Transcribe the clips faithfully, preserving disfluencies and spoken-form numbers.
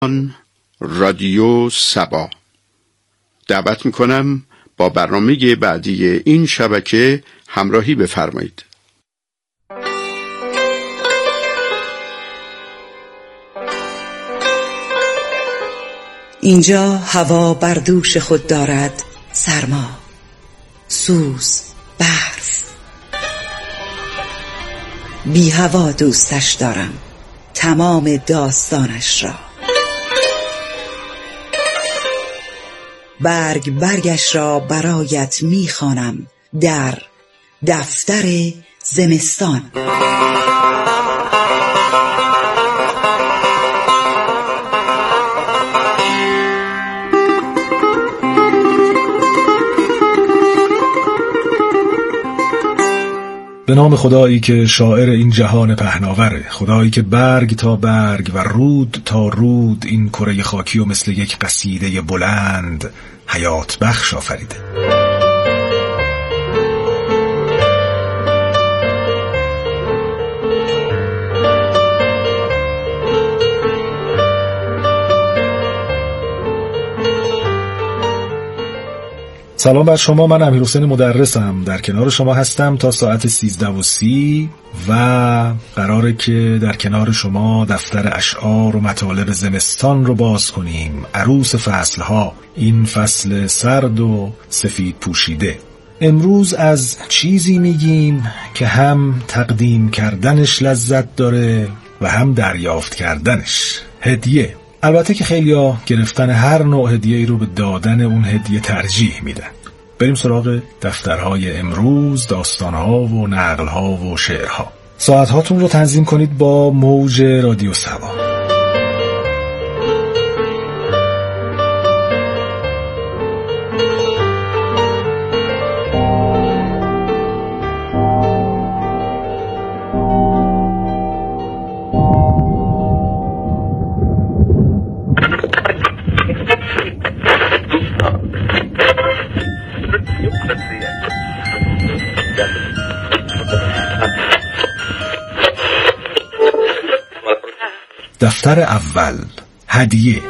رادیو سبا دعوت میکنم با برنامه بعدی این شبکه همراهی بفرمایید. اینجا هوا بر دوش خود دارد سرما، سوز، برف. بی هوا دوستش دارم، تمام داستانش را. برگ برگش را برایت میخوانم در دفتر زمستان. به نام خدایی که شاعر این جهان پهناوره، خدایی که برگ تا برگ و رود تا رود این کره خاکی و مثل یک قصیده بلند حیات بخش آفریده. سلام بر شما، من امیرحسین مدرسم، در کنار شما هستم تا ساعت سیزده و سی و قراره که در کنار شما دفتر اشعار و مطالب زمستان رو باز کنیم. عروس فصلها، این فصل سرد و سفید پوشیده. امروز از چیزی میگیم که هم تقدیم کردنش لذت داره و هم دریافت کردنش. هدیه. البته که خیلیا گرفتن هر نوع هدیه‌ای رو به دادن اون هدیه ترجیح میدن. بریم سراغ دفترهای امروز، داستانها و نقلها و شعرها. ساعتهاتون رو تنظیم کنید با موج رادیو سبا. دفتر اول، هدیه.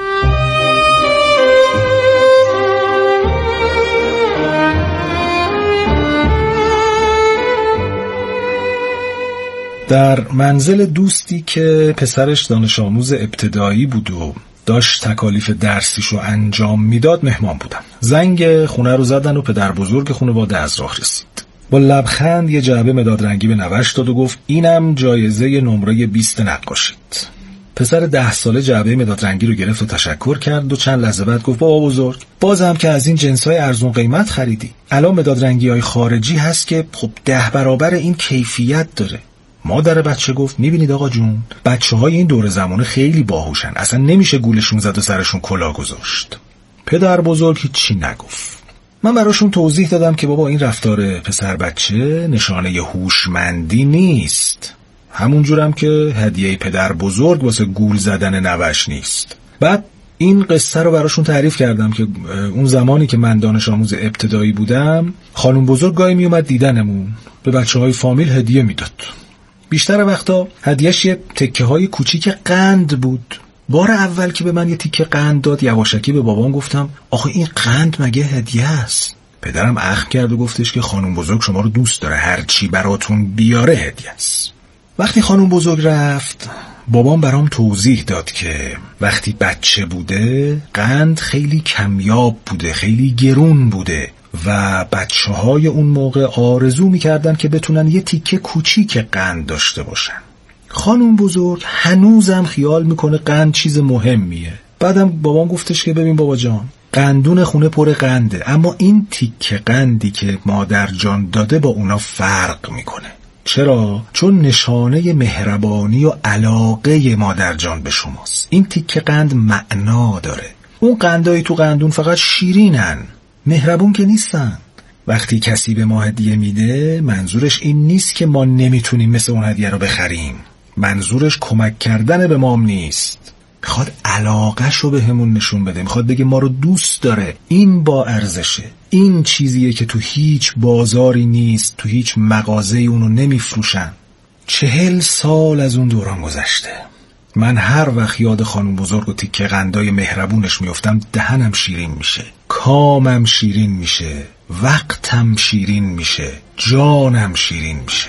در منزل دوستی که پسرش دانش آموز ابتدایی بود و داشت تکالیف درسیشو انجام میداد مهمان بودم. زنگ خونه رو زدن و پدر بزرگ خانواده از راه رسید. با لبخند یه جعبه مداد رنگی به نوش داد و گفت اینم جایزه نمره بیست نقاشید. پسر ده ساله جعبه مداد رنگی رو گرفت و تشکر کرد و چند لحظه بعد گفت بابا بزرگ، بازم که از این جنس‌های ارزون قیمت خریدی. الان مداد رنگی‌های خارجی هست که خب ده برابر این کیفیت داره. مادر بچه گفت میبینید آقا جون، بچه‌های این دور زمانه خیلی باهوشن، اصلا نمیشه گولشون زد و سرشون کلاه گذاشت. پدر بزرگ هیچی نگفت. من براشون توضیح دادم که بابا این رفتار پسر بچه نشانه هوشمندی نیست، همون جورم که هدیه پدر بزرگ واسه گول زدن نوش نیست. بعد این قصه رو براشون تعریف کردم که اون زمانی که من دانش آموز ابتدایی بودم، خانم بزرگ گاهی می اومد دیدنمون، به بچه‌های فامیل هدیه میداد. بیشتر وقتا هدیهش یه تکه های کوچیک قند بود. بار اول که به من یه تیکه قند داد، یواشکی به بابام گفتم آخه این قند مگه هدیه است؟ پدرم اخم کرد و گفتش که خانم بزرگ شما رو دوست داره، هر چی براتون بیاره هدیه است. وقتی خانم بزرگ رفت، بابام برام توضیح داد که وقتی بچه بوده قند خیلی کمیاب بوده، خیلی گرون بوده و بچه های اون موقع آرزو میکردن که بتونن یه تیکه کوچیک قند داشته باشن. خانم بزرگ هنوزم خیال میکنه قند چیز مهمیه. بعدم بابام گفتش که ببین بابا جان، قندون خونه پر قنده، اما این تیکه قندی که مادر جان داده با اونا فرق میکنه. چرا؟ چون نشانه مهربانی و علاقه مادر جان به شماست. این تیکه قند معنا داره. اون قندایی تو قندون فقط شیرینن، مهربون که نیستن. وقتی کسی به ما هدیه میده، منظورش این نیست که ما نمیتونیم مثل اون هدیه رو بخریم. منظورش کمک کردن به ما نیست. میخواد علاقه‌شو به همون نشون بده، میخواد بگه ما رو دوست داره. این با ارزشه. این چیزیه که تو هیچ بازاری نیست، تو هیچ مغازه‌ای اونو نمیفروشن. چهل سال از اون دوران گذشته. من هر وقت یاد خانم بزرگ و تیکه قندای مهربونش میافتم دهنم شیرین میشه، کامم شیرین میشه، وقتم شیرین میشه، جانم شیرین میشه.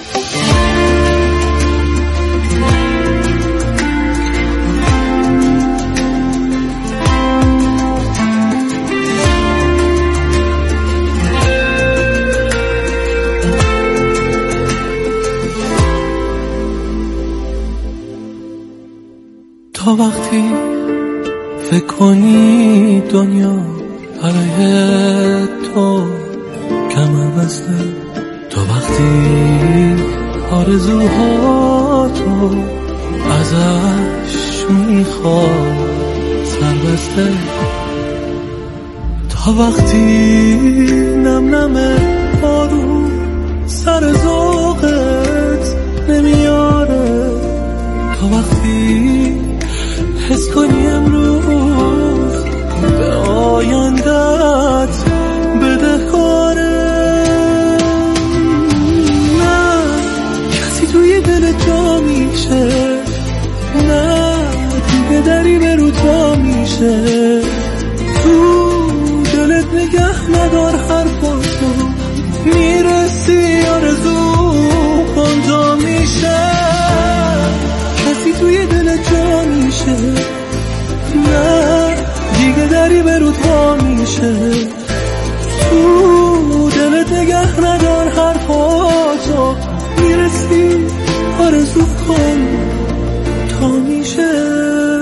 تا وقتی فکر کنی دنیا برای تو کم بسته، تا وقتی آرزوها تو ازش میخواد سربسته، تا وقتی نم نم بارون سر ذوقت نمیاره، تا وقتی حس کنی امروز به آیندت بدهکاره، نه کسی توی دل جا میشه، نه دیگه دری به رو تا میشه، تو دلت نگه ندار حرفاتو، میرسی آرزو کن تا میشه، کسی توی دل جا میشه، نه دیگه دری به رو تا میشه، تو دلت نگه ندار حرفاتو، میرسی آرزو کن تا میشه.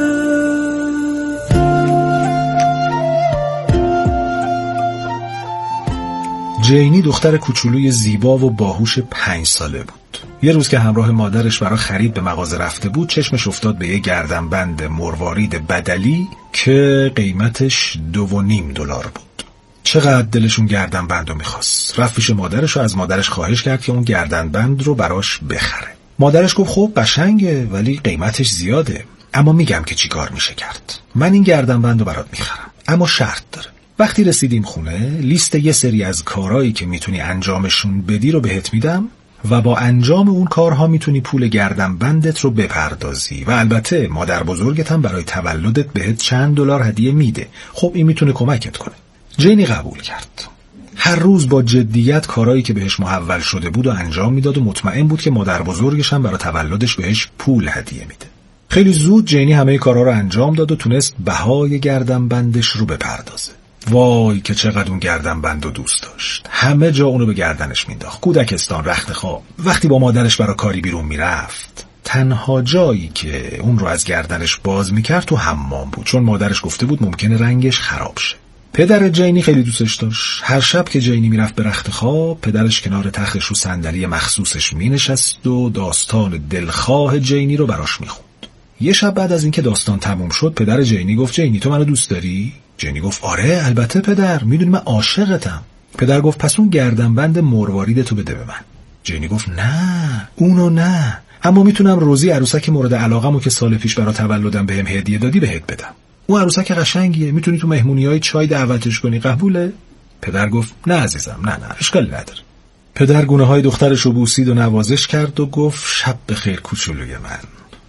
جینی دختر کوچولوی زیبا و باهوش پنج ساله بود. یه روز که همراه مادرش برای خرید به مغازه رفته بود، چشمش افتاد به یه گردنبند مروارید بدلی که قیمتش دو و نیم دلار بود. چقدر دلشون گردنبند رو میخواست. رفت پیش مادرش و از مادرش خواهش کرد که اون گردنبند رو براش بخره. مادرش گفت خب قشنگه ولی قیمتش زیاده، اما میگم که چی کار میشه کرد. من این گردنبند رو برات میخرم، اما شرط داره. وقتی رسیدیم خونه، لیست یه سری از کارهایی که میتونی انجامشون بدی رو بهت میدم و با انجام اون کارها میتونی پول گردنبندت رو بپردازی و البته مادر بزرگت هم برای تولدت بهت چند دلار هدیه میده. خب این میتونه کمکت کنه. جینی قبول کرد. هر روز با جدیت کارهایی که بهش محول شده بود و انجام میداد و مطمئن بود که مادر بزرگش هم برای تولدش بهش پول هدیه میده. خیلی زود جینی همه کارها رو انجام داد و تونست بهای گردنبندش رو بپردازه. وای که چقدر اون گردنبند رو دوست داشت. همه جا اونو به گردنش مینداخت. کودکستان، رخت خواب. وقتی با مادرش برای کاری بیرون میرفت، تنها جایی که اون رو از گردنش باز میکرد تو حمام بود، چون مادرش گفته بود ممکنه رنگش خراب شه. پدر جینی خیلی دوستش داشت. هر شب که جینی میرفت به رخت خواب، پدرش کنار تختش رو صندلی مخصوصش مینشست و داستان دلخواه جینی رو براش میخوند. یه شب بعد از اینکه داستان تموم شد، پدر جینی گفت جینی تو منو دوست داری؟ جینی گفت آره البته پدر، میدونی من عاشقتم. پدر گفت پس اون گردنبند مروارید تو بده به من. جینی گفت نه اونو نه، اما میتونم روزی عروسک مورد علاقمو که سال پیش برای تولدم بهم هدیه دادی بهت بدم. اون عروسک قشنگیه، میتونی تو مهمونیای چای دعوتش کنی، قبوله؟ پدر گفت نه عزیزم، نه نه اشکالی نداره. پدر گونه‌های دخترش رو بوسید و نوازش کرد و گفت شب بخیر کوچولوی من.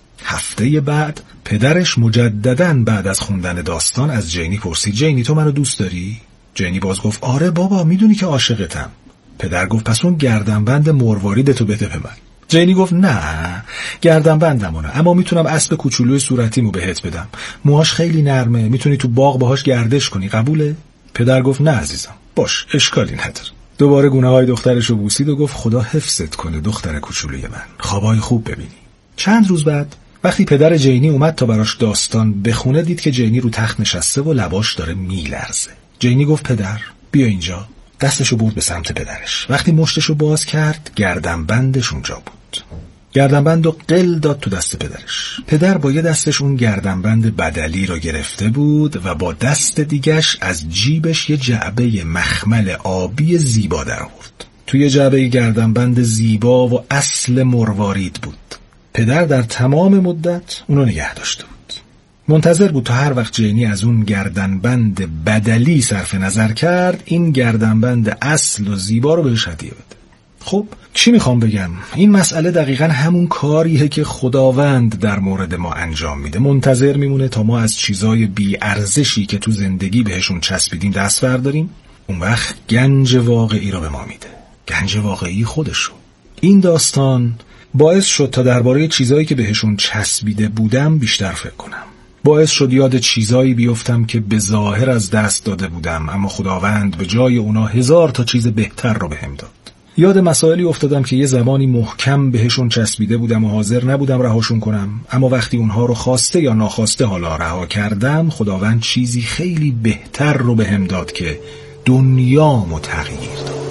هفته بعد پدرش مجدداً بعد از خوندن داستان از جینی پرسید جینی تو منو دوست داری؟ جینی باز گفت آره بابا، میدونی که عاشقتم. پدر گفت پس اون گردنبند مرواریدتو بده به من. جینی گفت نه گردنبندمونه، اما میتونم اسب کوچولوی صورتیمو بهت بدم، موهاش خیلی نرمه، میتونی تو باغ باهاش گردش کنی، قبوله؟ پدر گفت نه عزیزم، باش اشکالی نداره. دوباره گونه‌های دخترشو بوسید و گفت خدا حفظت کنه دختر کوچولوی من، خوابای خوب ببینی. چند روز بعد وقتی پدر جینی اومد تا براش داستان بخونه، دید که جینی رو تخت نشسته و لباش داره میلرزه. جینی گفت پدر بیا اینجا. دستشو برد به سمت پدرش. وقتی مشتشو باز کرد، گردنبندش اونجا بود. گردنبند رو قل داد تو دست پدرش. پدر با یه دستش اون گردنبند بدلی رو گرفته بود و با دست دیگش از جیبش یه جعبه مخمل آبی زیبا در آورد. توی جعبه گردنبند زیبا و اصل مروارید بود. پدر در تمام مدت اونو نگه داشته بود. منتظر بود تا هر وقت جینی از اون گردنبند بدلی صرف نظر کرد، این گردنبند اصل و زیبا رو بهش هدیه بده. خب چی میخوام بگم؟ این مسئله دقیقاً همون کاریه که خداوند در مورد ما انجام میده. منتظر میمونه تا ما از چیزای بی ارزشی که تو زندگی بهشون چسبیدیم دست برداریم، اون وقت گنج واقعی رو به ما میده، گنج واقعی خودشو. این داستان باعث شد تا درباره چیزایی که بهشون چسبیده بودم بیشتر فکر کنم. باعث شد یاد چیزایی بیفتم که به ظاهر از دست داده بودم، اما خداوند به جای اونا هزار تا چیز بهتر رو بهم داد. یاد مسائلی افتادم که یه زمانی محکم بهشون چسبیده بودم و حاضر نبودم رهاشون کنم، اما وقتی اونها رو خواسته یا ناخواسته حالا رها کردم، خداوند چیزی خیلی بهتر رو بهم داد که دنیامو تغییر داد.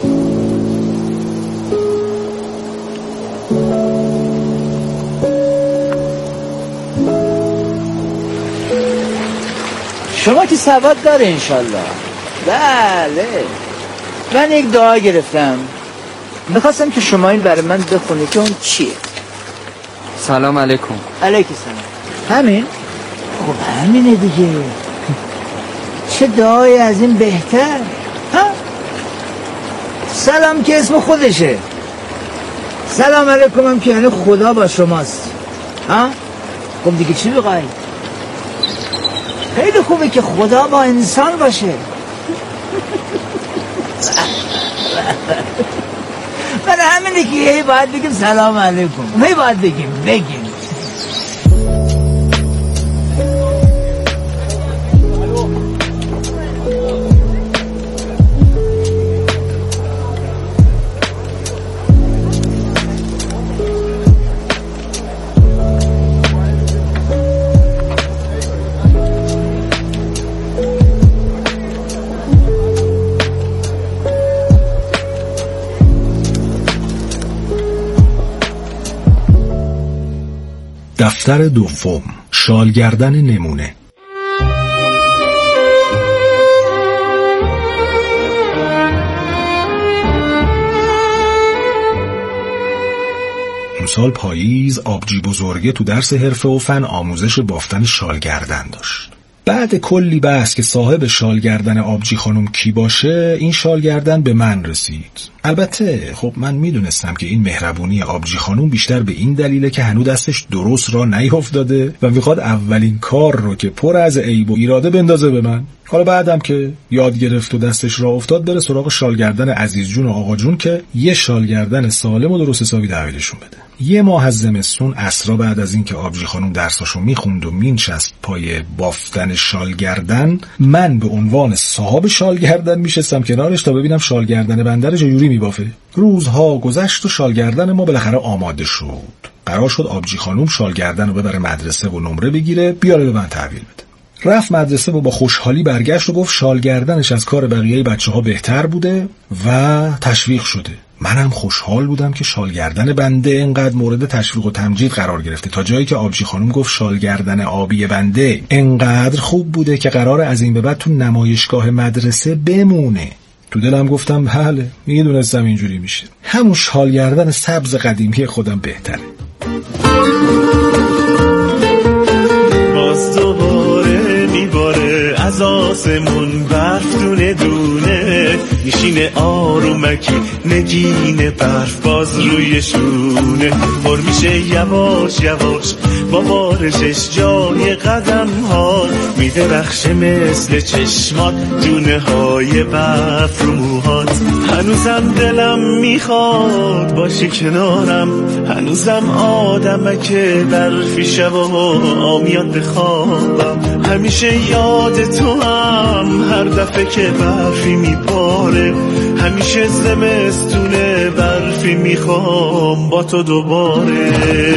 شما که سواد داره انشالله. بله، من یک دعا گرفتم، میخواستم که شما این برای من بخونی که اون چیه؟ سلام علیکم. علیکم سلام. همین؟ خب همینه دیگه. چه دعای از این بهتر؟ ها؟ سلام که اسم خودشه، سلام علیکم هم که یعنی خدا با شماست. ها؟ خب دیگه چی بقای؟ خیلی خوبه که خدا با انسان باشه. برای همینه که هی باید بگیم سلام علیکم، هی باید بگیم بگیم دفتر دوم، شالگردن نمونه. امسال پاییز آبجی بزرگه تو درس حرفه و فن آموزش بافتن شالگردن داشت. بعد کلی بحث که صاحب شالگردن آبجی خانم کی باشه، این شالگردن به من رسید. البته خب من میدونستم که این مهربونی آبجی خانم بیشتر به این دلیله که هنوز دستش درست را نیافتاده و میخواد اولین کار رو که پر از عیب و ایراده بندازه به من. حالا بعدم که یاد گرفت و دستش را افتاد، بره سراغ شالگردن عزیز جون و آقا جون که یه شالگردن سالم و درست حسابی تحویلشون بده. یه ماه از زمستون عصرا بعد از این که آبجی خانم درساشو میخوند و مینشست پای بافتن شالگردن، من به عنوان صاحب شالگردن میشستم کنارش تا ببینم شالگردن بنده رو چجوری میبافه. روزها گذشت و شالگردن ما بالاخره آماده شد. قرار شد آبجی خانم شالگردن رو ببره مدرسه و نمره بگیره بیاره به من تحویل بده. رفت مدرسه و با خوشحالی برگشت و گفت شالگردنش از کار بقیه بچه‌ها بهتر بوده و تشویق شده. منم خوشحال بودم که شالگردن بنده اینقدر مورد تشویق و تمجید قرار گرفته، تا جایی که آبجی خانم گفت شالگردن آبی بنده اینقدر خوب بوده که قرار از این به بعد تو نمایشگاه مدرسه بمونه. تو دلم گفتم بله، میدونستم اینجوری میشه. همون شالگردن سبز قدیمی خودم بهتره. باز دوباره میباره از آسمون برف دونه دونه، میشینه آرومکی نگین برف باز روی شونه، پر میشه یواش یواش با بارشش جای قدم ها، میدرخشه مثل چشمات دونه های برف رو موهات. هنوزم دلم میخواد باشی کنارم، هنوزم آدمکه برفی شبا میاد بخوابم، همیشه یاد تو هم هر دفعه که برفی میباره، همیشه زمستونه برفی میخوام با تو دوباره.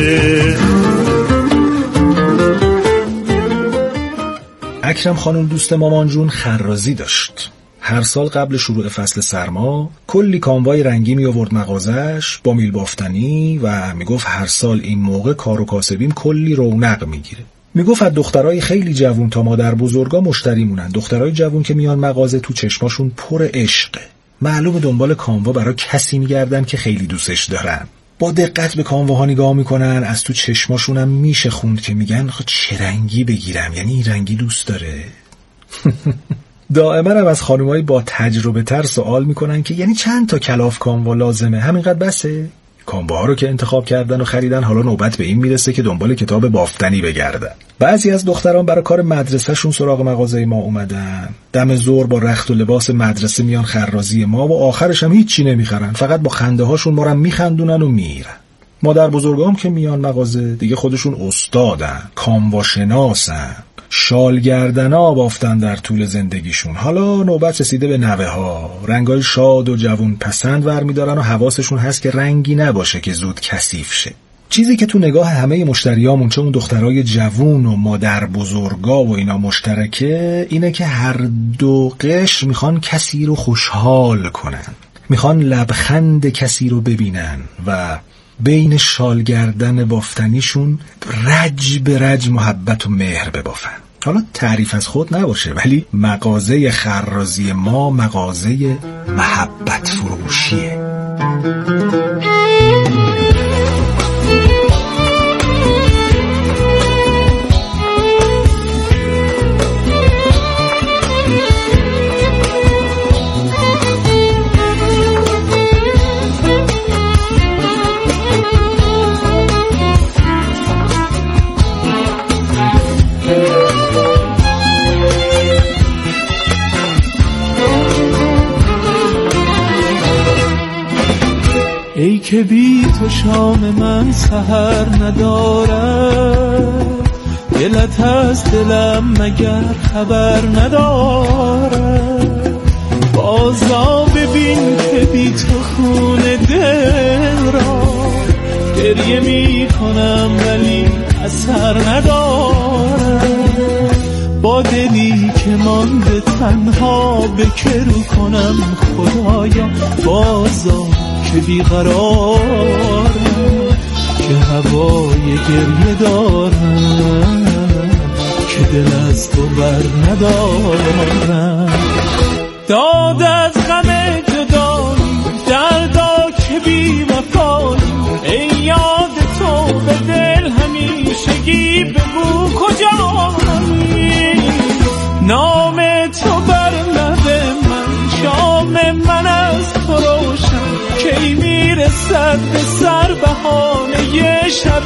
اکرم خانم دوست مامان جون خرازی داشت. هر سال قبل شروع فصل سرما کلی کاموای رنگی می آورد مغازش با میل بافتنی و می گفت هر سال این موقع کار و کاسبیم کلی رونق می گیره. می گفت از دخترای خیلی جوون تا مادر بزرگا مشتری مونن. دخترای جوون که میان مغازه تو چشماشون پر عشقه. معلومه دنبال کاموا برای کسی می گردن که خیلی دوستش دارن. با دقت به کامواها نگاه میکنن، از تو چشماشونم میشه خوند که میگن خب چه رنگی بگیرم، یعنی این رنگی دوست داره. دائما هم از خانمایی با تجربه تر سوال میکنن که یعنی چند تا کلاف کانوا لازمه، همینقدر بسه؟ کانواها رو که انتخاب کردن و خریدن، حالا نوبت به این میرسه که دنبال کتاب بافتنی بگردن. بعضی از دختران برای کار مدرسه‌شون سراغ مغازه ما اومدن. دم ظهر با رخت و لباس مدرسه میان خرازی ما و آخرش هم هیچی نمیخرن، فقط با خنده هاشون ما رو میخندونن و میرن. مادر بزرگام که میان مغازه دیگه خودشون استادن، کانوا شناسن، شالگردنا بافتن در طول زندگیشون. حالا نوبت رسیده به نوه ها، رنگای شاد و جوون پسند ور میدارن و حواسشون هست که رنگی نباشه که زود کثیف شه. چیزی که تو نگاه همه مشتریامون، چون دخترای جوون و مادر بزرگا و اینا مشترکه، اینه که هر دو قشر میخوان کسی رو خوشحال کنن، میخوان لبخند کسی رو ببینن و بین شالگردن بافتنیشون رج به رج محبت و مهر ببافن. حالا تعریف از خود نباشه، ولی مغازه خرازی ما مغازه محبت فروشیه. ای که بی تو شام من سحر ندارد، دلت از دلم مگر خبر ندارد. بازا ببین که بی تو خون دل را گریه می کنم ولی اثر ندارد. با دلی که مانده تنها به که رو کنم خدایا، بازا که بیقرارم که هوای گریه دارم، که دل از تو بر ندارم. داد از غم جدایی دردا که بی وفایی، ای یاد تو به دل همیشگی بگو کجایی. نام تو بر لب من، شام من از تو روشن، کی میرسد به سر بهانه شب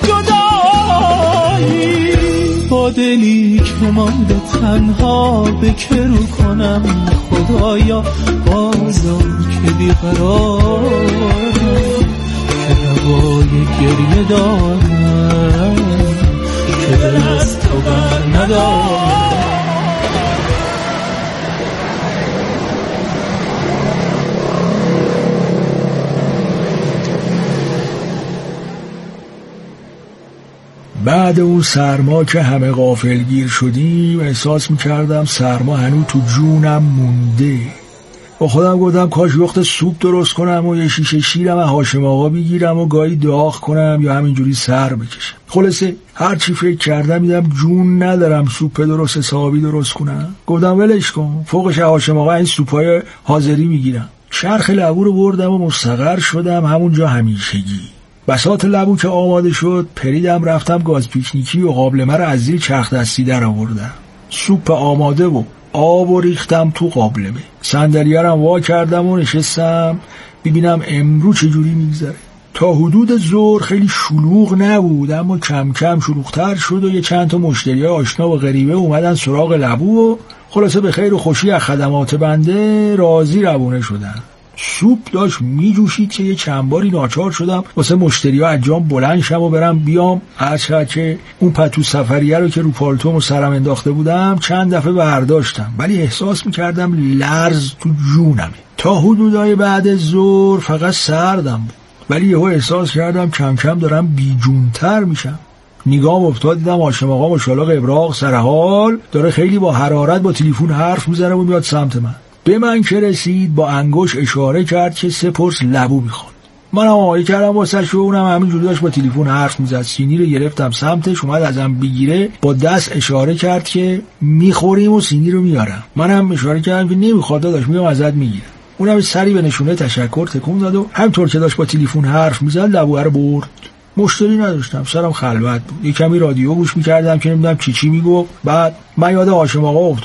جدایی. با دلی که مانده تنها به که رو کنم خدایا، بازا که بیقرارم که هوای گریه دارم، که دل از تو بر ندارم. بعد اون سرما که همه غافلگیر شدیم، احساس میکردم سرما هنوز تو جونم مونده. با خودم گفتم کاش یخت سوپ درست کنم و یه شیشه شیرم از هاشم آقا بگیرم و گاهی داغ کنم یا همینجوری سر بکشم. خلاصه هر چی فکر کردم میدم جون ندارم سوپ درست حسابی درست کنم. گفتم ولش کن، فوقش هاشم آقا این سوپای حاضری میگیرم. چرخ لبو رو بردم و مستقر شدم همونجا همیشگی. بساط لبو که آماده شد پریدم رفتم گاز پیکنیکی و قابلمه رو از زیر چرخ دستی در آوردم. سوپ آماده و آب و ریختم تو قابلمه. صندلیه رو وا کردم و نشستم ببینم امروز چجوری میگذره. تا حدود ظهر خیلی شلوغ نبود، اما کم کم شلوغ‌تر شد و یه چند تا مشتری آشنا و غریبه اومدن سراغ لبو و خلاصه به خیر و خوشی از خدمات بنده راضی روونه شدن. سوپ داشت میجوشید که یه چند باری ناچار شدم واسه مشتری‌ها از جام بلند شم و برم بیام، هرچند که اون پتو سفریه رو که رو پالتوم و سرم انداخته بودم چند دفعه برداشتم، ولی احساس میکردم لرز تو جونمه. تا حدودای بعد ظهر فقط سردم بود، ولی یهو احساس کردم کم کم دارم بیجونتر میشم. نگام افتاد دیدم هاشم آقا ماشاءالله قبراق سرحال داره خیلی با حرارت با تلفن حرف میزنه و میاد سمت من. به من که رسید با انگوش اشاره کرد که سه پرس لبو میخواد. منم آماده کردم واسه شو، اونم همینجوری داشت با تلفن حرف میزد. سینی رو گرفتم سمتش، اومد ازم بگیره، با دست اشاره کرد که میخوریم و سینی رو میارم. منم اشاره کردم که نمیخواد داداش، میام ازت میگیرم. اونم سری به نشونه تشکر تکون داد و همینطور که داشت با تلفن حرف میزد لبو رو برد. مشتری نداشتم، سرم خلوت بود. یه کمی رادیو گوش میکردم که نمیدونم چی چی میگفت. بعد من یاد هاشم آقا افتادم.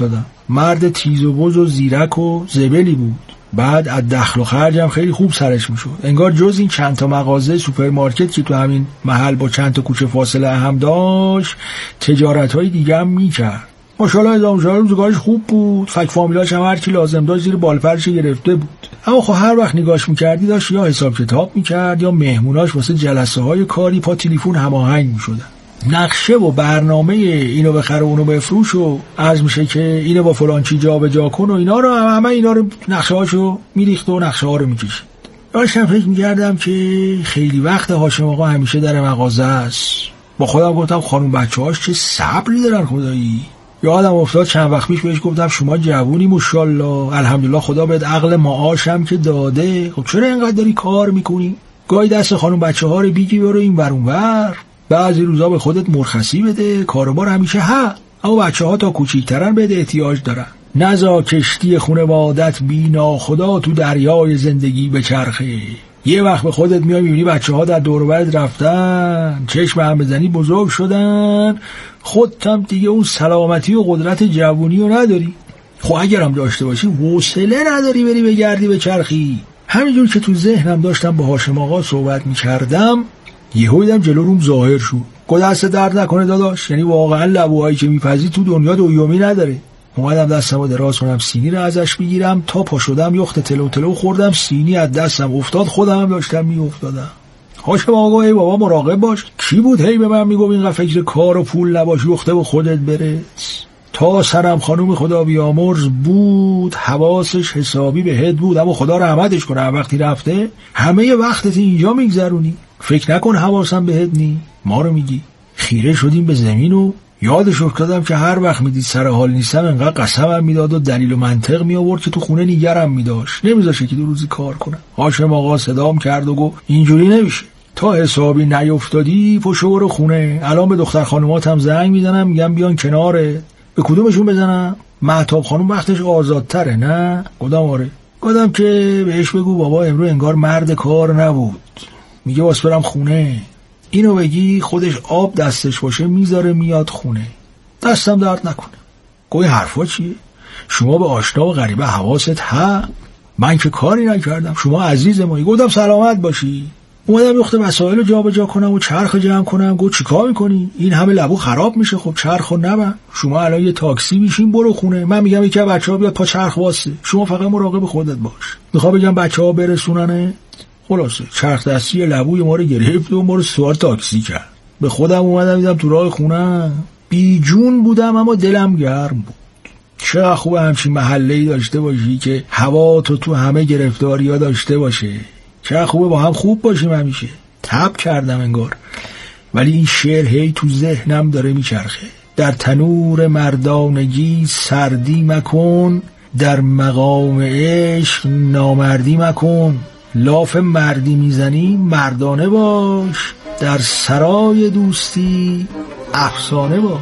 مرد تیز و بز و زیرک و زبلی بود. بعد از دخل و خرج هم خیلی خوب سرش میشد. انگار جز این چند تا مغازه سوپرمارکت که تو همین محل با چند تا کوچه فاصله هم داشت، تجارت‌های دیگه هم میکرد. ماشاءالله ازامشاره روزگارش خوب بود. فک فامیلاش هم هر کی لازم داشت زیر بالپرش گرفته بود. اما خب هر وقت نگاش میکردی داشت یا حساب کتاب میکرد یا مهموناش واسه جلسه های کاری پا تلفن هماهنگ میشدن. نقشه و برنامه اینو بخره اونو بفروش و عرض میشه که اینو با فلان چی جا به جا کن و اینا رو همه اینا رو نقشه هاشو میریخت و نقشه ها رو میکشید. داشتم فکر میکردم که خیلی وقت هاشم آقا همیشه در مغازه است. با خودم گفتم خانم بچه‌هاش چه صبری دارن خدایی. یادم افتاد چند وقت پیش بهش گفتم شما جوونی ماشاءالله، الحمدلله خدا بهت عقل معاشم که داده، خب چرا اینقدر داری کار میکنی؟ گاهی دست خانم بچه‌ها رو بیگی برو این ور اون ور، بعضی روزا به خودت مرخصی بده، کاروبار همیشه ها، اما بچه‌ها تا کوچیک‌ترن بهت احتیاج دارن. نزا کشتی خانوادت بی ناخدا تو دریای زندگی بچرخه. یه وقت به خودت میای میبینی بچه‌ها در دور و برت رفتن، چشم هم بزنی بزرگ شدن، خودت هم دیگه اون سلامتی و قدرت جوونی رو نداری. خب اگرم داشته باشی حوصله نداری بری بگردی بچرخی. همینجور که تو ذهنم داشتم با هاشم آقا صحبت می‌کردم، یهو دیدم جلو روم ظاهر شد. گفت دست درد نکنه داداش، یعنی واقعا لبوهایی که میپزی تو دنیا دویومی نداره. اومدم دستمو دراز کنم سینی رو ازش بگیرم، تا پا شدم یخت تلو تلو خوردم، سینی از دستم افتاد، خودم هم داشتم میافتادم. هاشم آقا ای بابا مراقب باش. کی بود هی به من میگفت اینقدر فکر کار و پول نباش، یخته به خودت برس. تا سرم خانم خدا بیامرز بود، حواسش حسابی بهت بود، اما خدا رحمتش کنه وقتی رفته همه وقتت اینجا میگذرونی. فکر نکن حواسم بهت نی، ما رو میگی. خیره شدیم به زمین و یادش افتادم که هر وقت میدید سر حال نیستم انقدر قسمم میداد و دلیل و منطق می آورد که تو خونه نیگرم میداشت، نمیذاشه که دو روزی کار کنم. هاشم آقا صدام کرد و گفت اینجوری نمیشه، تا حسابی نیفتادی پشور خونه. الان به دختر خانوماتم زنگ میزنم میگم بیان کناره. به کدومشون بزنم؟ مهتاب خانم وقتش آزادتره نه؟ گفتم آره. گفتم که بهش بگو بابا امروز انگار مرد کار نبود، میگه واسه برم خونه. اینو بگی خودش آب دستش باشه میذاره میاد خونه. دستم درد نکنه. گوی حرفا چیه؟ شما به آشنا و غریبه حواست ها؟ من که کاری نکردم، شما عزیز مایی. گفتم سلامت باشی. اومدم یخت مسائل رو جا به جا کنم و چرخ جمع کنم. گفت چیکار میکنی؟ این همه لبو خراب میشه. خب چرخ رو نبن، شما الان یه تاکسی بشین برو خونه. من میگم یکی از بچه‌ها بیاد پا چرخ واسه، شما فقط مراقب خودت باش. میخوام بگم بچه‌ها برسوننه. خلاصه چرخ دستی لبوی ما رو گرفت و ما رو سوار تاکسی کرد. به خودم اومدم دیدم تو راه خونه بی جون بودم اما دلم گرم بود. چه خوبه همچین محله‌ای داشته باشی که هوا تو تو همه گرفتاری‌ها داشته باشه. چه خوبه با هم خوب باشیم همیشه. تب کردم انگار، ولی این شعر هی تو ذهنم داره میچرخه. در تنور مردانگی سردی مکن، در مقام عشق نامردی مکن. لاف مردی میزنی مردانه باش، در سرای دوستی افسانه باش.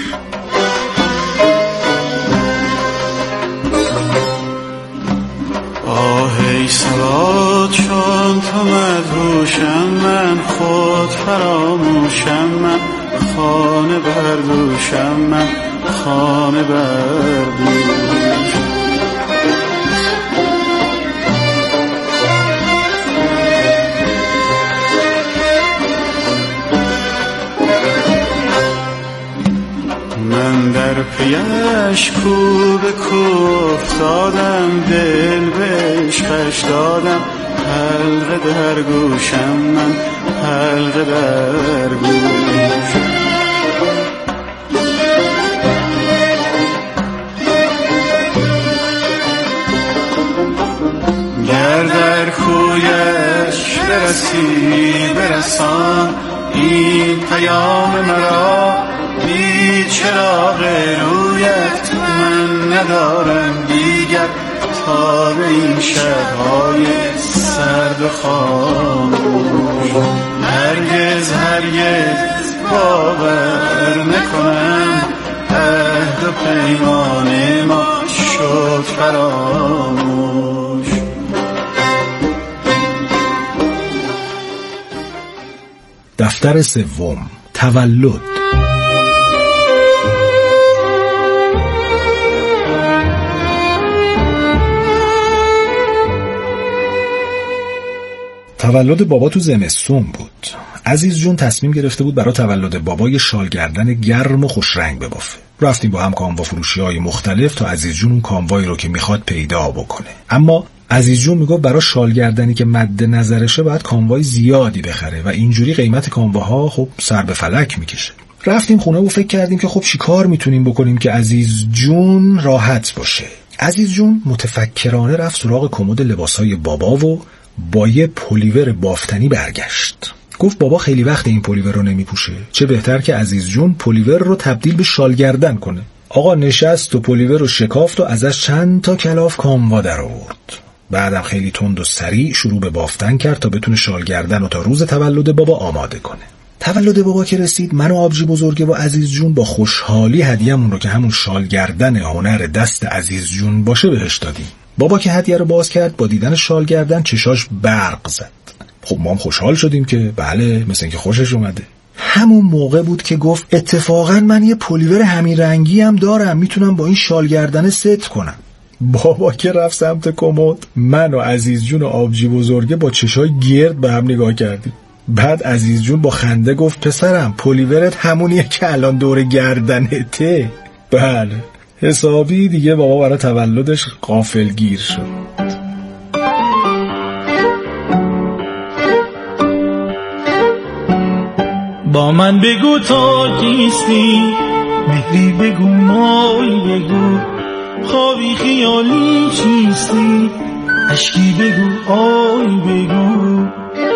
آهی سواد چون تو مدهوشم، من خود فراموشم، من خانه بردوشم، من خانه بردوشم. من در پیش کو به کو افتادم، دل به عشقش دادم، حلقه در گوشم، من حلقه در گوشم. گر در کویش برسی برسان این پیام مرا، بی چراغ رویت من ندارم دیگر تا به این شب‌های سرد و خاموش. هرگز هرگز باور نکنم عهد و پیمان ما شد فراموش. دفتر سوم، تولد. تولد بابا تو زمستون بود. عزیز جون تصمیم گرفته بود برای تولد بابا یه شال گردن گرم و خوش رنگ ببافه. رفتیم با هم کاموا فروشی‌های مختلف تا عزیز جون اون کاموایی رو که میخواد پیدا بکنه. اما عزیز جون میگه برای شال گردنی که مد نظرشه باید کاموای زیادی بخره و اینجوری قیمت کامواها خب سر به فلک میکشه. رفتیم خونه و فکر کردیم که خب چیکار میتونیم بکنیم که عزیز جون راحت باشه. عزیز جون متفکرانه رفت سراغ کمد لباسای بابا و با یه پلیور بافتنی برگشت. گفت بابا خیلی وقت این پلیور رو نمیپوشه، چه بهتر که عزیز جون پلیور رو تبدیل به شال گردن کنه. آقا نشست و پلیور رو شکافت و ازش چند تا کلاف کاموا در آورد. بعدم خیلی تند و سریع شروع به بافتن کرد تا بتونه شال گردن رو تا روز تولد بابا آماده کنه. تولد بابا که رسید، من و آبجی بزرگه و عزیز جون با خوشحالی هدیه‌مون رو که همون شال گردن هنر دست عزیز جون باشه بهش دادیم. بابا که هدیه رو باز کرد، با دیدن شال گردن چشاش برق زد. خب ما هم خوشحال شدیم که بله مثل اینکه خوشش اومده. همون موقع بود که گفت اتفاقا من یه پلیور همین رنگی هم دارم، میتونم با این شال گردن ست کنم. بابا که رفت سمت کمد، من و عزیز جون و آبجی بزرگه با چشای گرد به هم نگاه کردیم. بعد عزیز جون با خنده گفت پسرم پلیورت همونیه که الان دور گردنته. بله حسابی دیگه بابا برای تولدش غافلگیر شد. با من بگو تو کیستی، مهری بگو مایی بگو، خوابی خیالی چیستی، عشقی بگو آی بگو.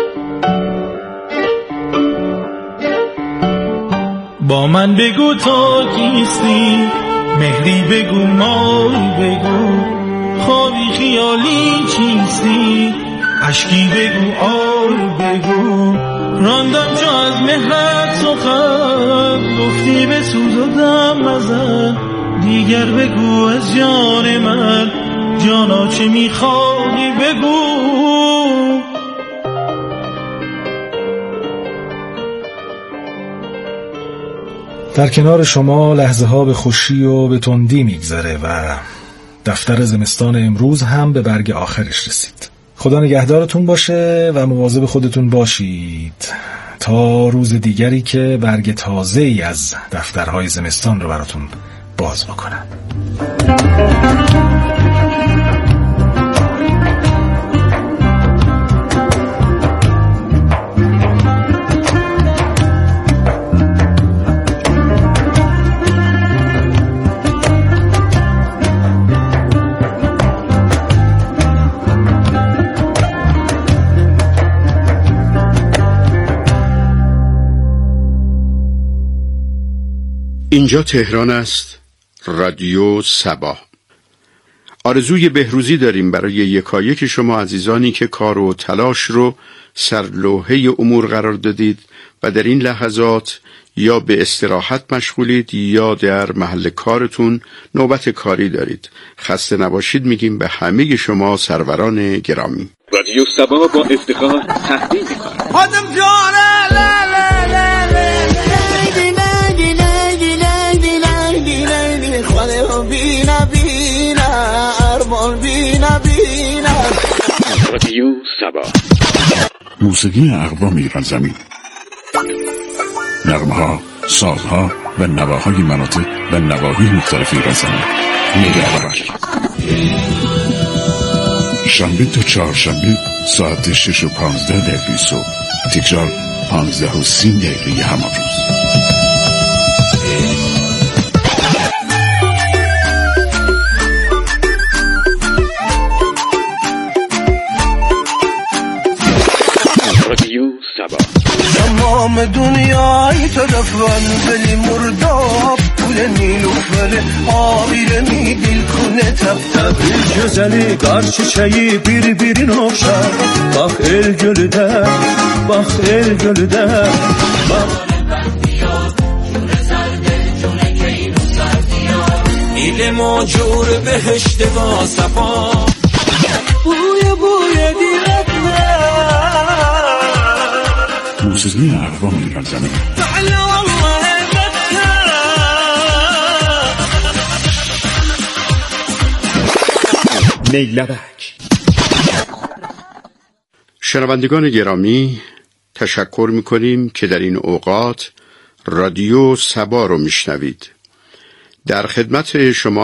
با من بگو تو کیستی، مهری بگو مایی بگو، خوابی خیالی چیستی، عشقی بگو آی بگو. راندم چو از مهرت سخن، گفتی به سوز و دم مزن، دیگر بگو از جان من، جانا چه میخوایی بگو. در کنار شما لحظه ها به خوشی و به تندی میگذره و دفتر زمستان امروز هم به برگ آخرش رسید. خدا نگهدارتون باشه و مواظب خودتون باشید تا روز دیگری که برگ تازه‌ای از دفترهای زمستان رو براتون باز بکنم. اینجا تهران است، رادیو صبا. آرزوی بهروزی داریم برای یکایک شما عزیزانی که کار و تلاش رو سرلوحه امور قرار دادید و در این لحظات یا به استراحت مشغولید یا در محل کارتون نوبت کاری دارید. خسته نباشید میگیم به همه شما سروران گرامی. رادیو صبا با افتخار تقدیم می‌کند. آدم جانه لا لا لا لا بینا بینا ارمان بینا بینا. رادیو صبا، موسیقی اقوام ایران زمین، نغمه‌ها، سازها و نواهای مناطق و نواحی مختلف ایران زمین. نگهدار. شنبه تا چهارشنبه ساعت شش و پانزده دقیقه صبح، تکرار پانزده و سی دقیقه همان روز. تمام دنیای تلفن ولی مرداب پول نیلوفر آبیرمی دل کنه تب تب. Bir güzeli kar çiçeği birbirine okşar. Bak el gölüde, bak el gölüde, bak. İle mocur behişte va safa. Buye buye diletler. موسیقی اقوام ایران زمین. نیلبک. شنوندگان گرامی، تشکر می‌کنیم که در این اوقات رادیو سبا رو میشنوید. در خدمت شما